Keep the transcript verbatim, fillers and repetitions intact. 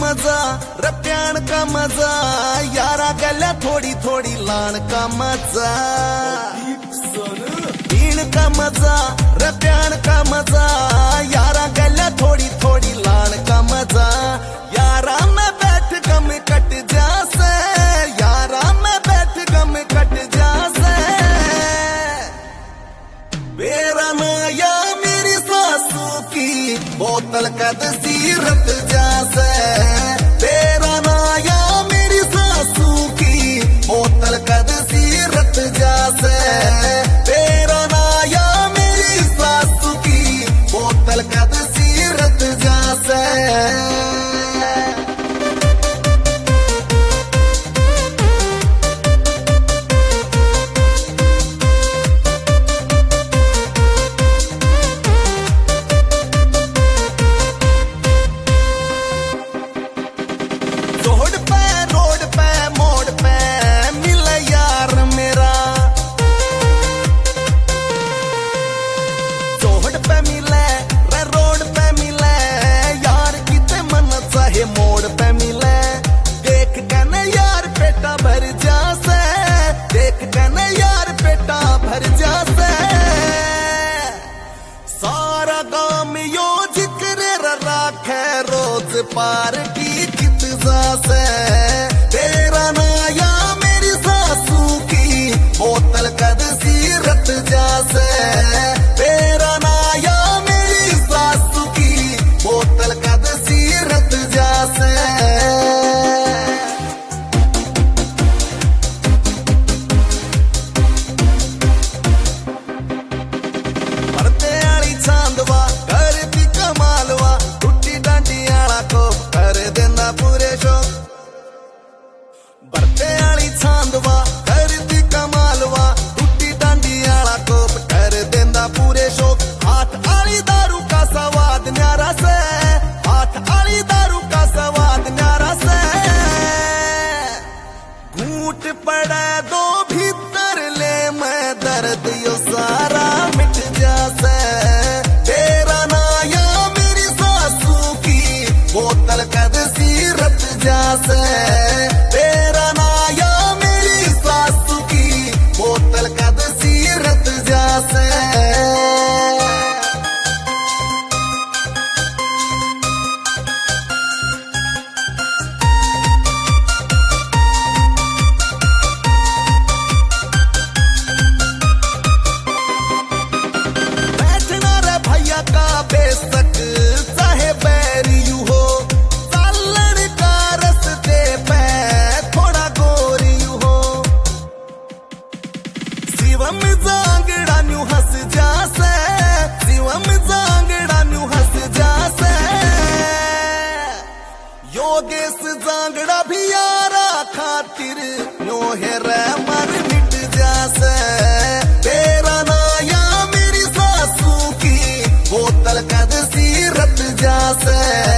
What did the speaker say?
मजा रप्यान का मजा यारा गल्या थोड़ी थोड़ी लान का मजा पीण का मजा रप्यान का मजा यारा गल्या थोड़ी थोड़ी लान का मजा यारा में बैठ गम कट जासे यारा में बैठ गम कट जासे मेरा नाया मेरी सासू की बोतल कद सीरत जासे तेरा नाया मेरी सासू की बोतल कद सीरत जासे तेरा नाया मेरी सासू की बोतल कद सीरत जासे रोड पे रोड पे मोड़ पे मिले यार मेरा रोड पे मिले रे रोड पे मिले यार किते मन चाहे मोड़ पे मिले देख कने यार पेटा भर जासे देख कने यार पेटा भर जासे सारा गाम यो जिक्र राखे रोज पार की से तेरा नाया मेरी सासू की बोतल कद सीरत जासे तेरा नाया मेरी सासू की बोतल कद सीरत जासे परते आली चांदवा करती कमालवा टूटी डांडी आला को कर देना पूरे शौक बरते आली चांदवा करती कमालवा टूटी डांडी आला को कर देंदा पूरे शौक हाथ आली दारू का स्वाद न्यारा से हाथ आली दारू का स्वाद न्यारा से घूट पड़े दो भीतर ले मैं दर्द यो सारा मिट जासे तेरा नाया मेरी सासू की बोतल कद सीरत जासे तेरा नाया मेरी सासू की बोतल कद सीरत जासे बैठना रे भैया का बेशक चाहे बैरी यू हो चालन का रस्ते पे थोड़ा गोरी यू हो शिवम जांगड़ा न्यू हंस जासे शिवम जांगड़ा न्यू हंस जासे योगेश जांगड़ा भी यारा खातिर न्यो है रे मर मिट जासे तेरा नाया मेरी सासू की बोतल कद सीरत जासे।